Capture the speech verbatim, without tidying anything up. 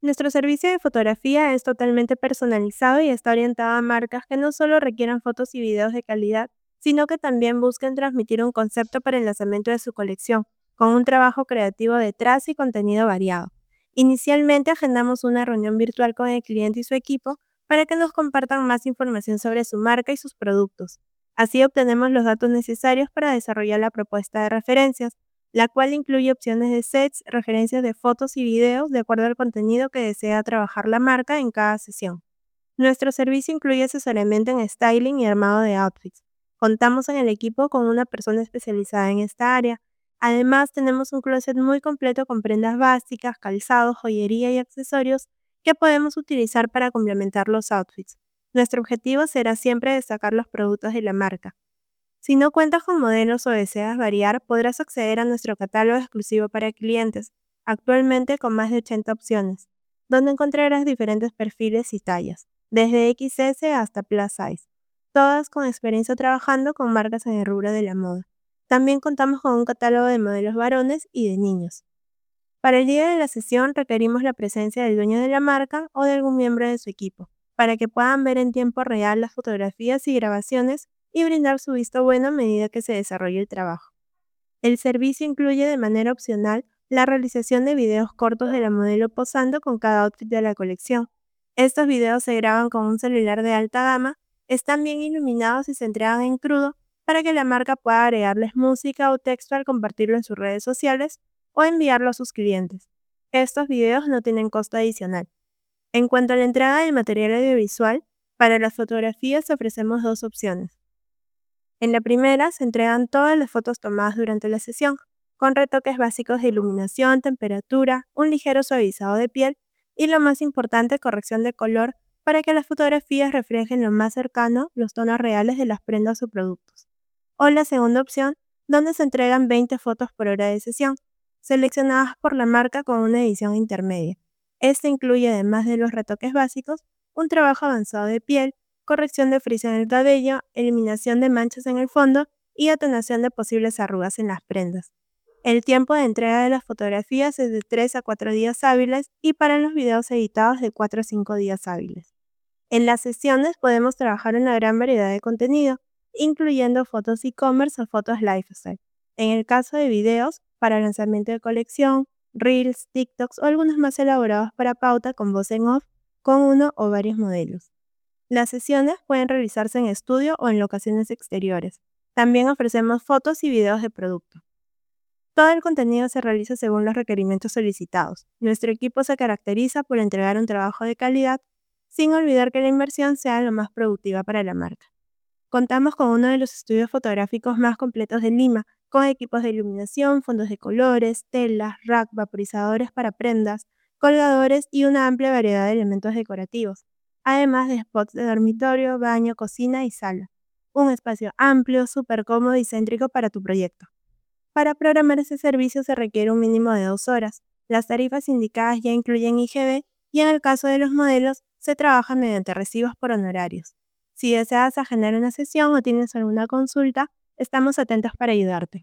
Nuestro servicio de fotografía es totalmente personalizado y está orientado a marcas que no solo requieran fotos y videos de calidad, sino que también busquen transmitir un concepto para el lanzamiento de su colección, con un trabajo creativo detrás y contenido variado. Inicialmente agendamos una reunión virtual con el cliente y su equipo para que nos compartan más información sobre su marca y sus productos. Así obtenemos los datos necesarios para desarrollar la propuesta de referencias, la cual incluye opciones de sets, referencias de fotos y videos de acuerdo al contenido que desea trabajar la marca en cada sesión. Nuestro servicio incluye asesoramiento en styling y armado de outfits. Contamos en el equipo con una persona especializada en esta área. Además, tenemos un closet muy completo con prendas básicas, calzados, joyería y accesorios que podemos utilizar para complementar los outfits. Nuestro objetivo será siempre destacar los productos de la marca. Si no cuentas con modelos o deseas variar, podrás acceder a nuestro catálogo exclusivo para clientes, actualmente con más de ochenta opciones, donde encontrarás diferentes perfiles y tallas, desde equis ese hasta plus size, todas con experiencia trabajando con marcas en el rubro de la moda. También contamos con un catálogo de modelos varones y de niños. Para el día de la sesión requerimos la presencia del dueño de la marca o de algún miembro de su equipo, para que puedan ver en tiempo real las fotografías y grabaciones y brindar su visto bueno a medida que se desarrolle el trabajo. El servicio incluye de manera opcional la realización de videos cortos de la modelo posando con cada outfit de la colección. Estos videos se graban con un celular de alta gama, están bien iluminados y se entregan en crudo para que la marca pueda agregarles música o texto al compartirlo en sus redes sociales o enviarlo a sus clientes. Estos videos no tienen costo adicional. En cuanto a la entrega del material audiovisual, para las fotografías ofrecemos dos opciones. En la primera se entregan todas las fotos tomadas durante la sesión, con retoques básicos de iluminación, temperatura, un ligero suavizado de piel y, lo más importante, corrección de color para que las fotografías reflejen lo más cercano los tonos reales de las prendas o productos. O la segunda opción, donde se entregan veinte fotos por hora de sesión, seleccionadas por la marca con una edición intermedia. Este incluye, además de los retoques básicos, un trabajo avanzado de piel, corrección de frizz en el cabello, eliminación de manchas en el fondo y atenuación de posibles arrugas en las prendas. El tiempo de entrega de las fotografías es de tres a cuatro días hábiles y para los videos editados de cuatro a cinco días hábiles. En las sesiones podemos trabajar una gran variedad de contenido, incluyendo fotos e-commerce o fotos lifestyle. En el caso de videos, para lanzamiento de colección, reels, TikToks o algunos más elaborados para pauta con voz en off, con uno o varios modelos. Las sesiones pueden realizarse en estudio o en locaciones exteriores. También ofrecemos fotos y videos de producto. Todo el contenido se realiza según los requerimientos solicitados. Nuestro equipo se caracteriza por entregar un trabajo de calidad, sin olvidar que la inversión sea lo más productiva para la marca. Contamos con uno de los estudios fotográficos más completos de Lima, con equipos de iluminación, fondos de colores, telas, rack, vaporizadores para prendas, colgadores y una amplia variedad de elementos decorativos, además de spots de dormitorio, baño, cocina y sala. Un espacio amplio, súper cómodo y céntrico para tu proyecto. Para programar ese servicio se requiere un mínimo de dos horas. Las tarifas indicadas ya incluyen I G B y en el caso de los modelos se trabaja mediante recibos por honorarios. Si deseas agendar una sesión o tienes alguna consulta, estamos atentos para ayudarte.